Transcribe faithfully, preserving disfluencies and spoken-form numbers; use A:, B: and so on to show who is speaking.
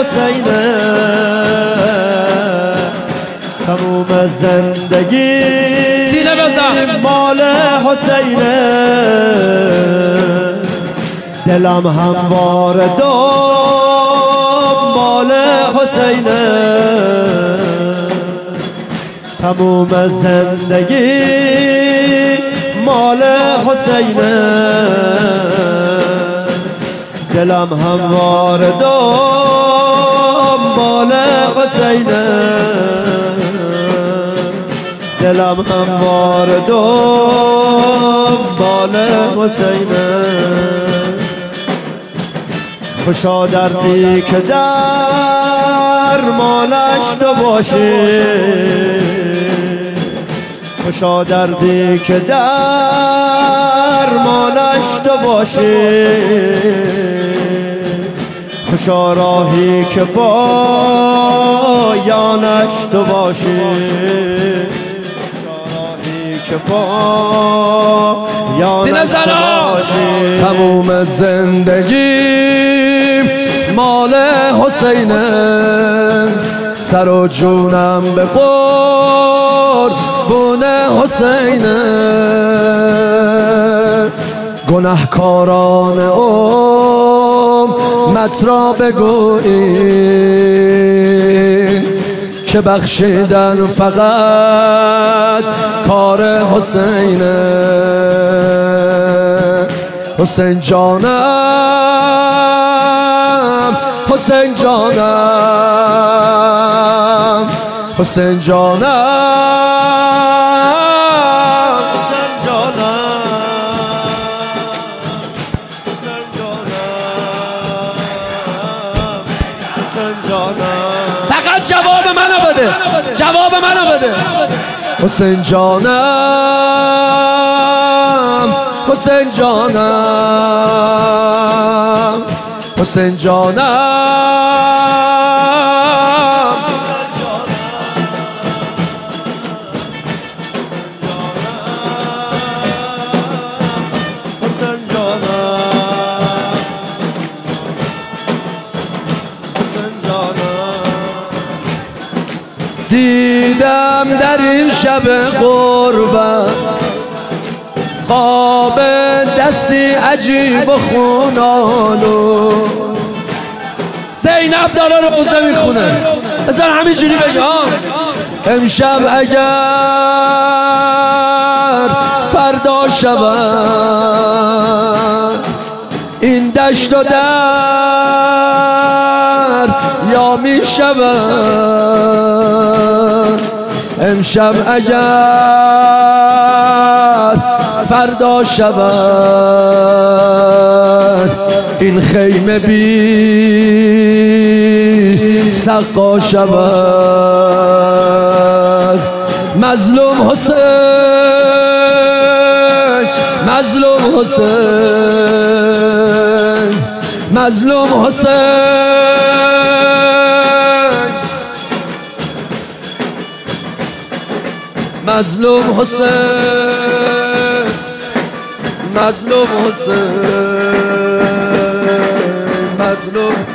A: حسینه تموم زندگی
B: سینه بزن
A: مال حسینه دلم هموار دنبال حسینه تموم زندگی مال حسینه دلم هموار دنبال حسینه دلم هموار دنبال حسینه خوشا دردی که درمانش تو باشی خوشا دردی که درمانش تو باشی خوشا راهی که پایانش تو باشی خوشا راهی که پایانش تو باشی
B: تموم زندگی مال حسینه سر و جونم به قربون حسینه گناهکاران امت را بگویی که بخشیدن فقط کار حسینه حسین جانم حسین جانم حسین جانم
A: حسین جانم حسین جانم حسین جانم
B: فقط جواب منو بده جواب منو بده حسین جانم حسین جانم حسین جانم
A: حسین جانم حسین جانم
B: دیدم در این شب غربت خواب دستی عجیب و خونالو زینب داره روزه میخونه بذار همینجوری بگم امشب اگر فردا شود این دشت و در یا میشود امشب اگر فردا شود این خیمه بی سقا شود مظلوم حسین مظلوم حسین مظلوم حسین مظلوم حسین مظلوم حسین مظلوم